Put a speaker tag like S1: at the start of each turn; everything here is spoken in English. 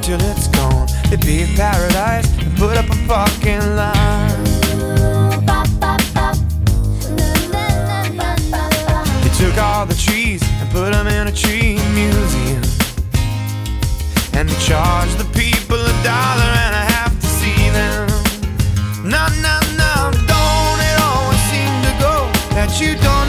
S1: till it's gone. They paved paradise and put up a fucking line. They took all the trees and put them in a tree museum, and they charged the people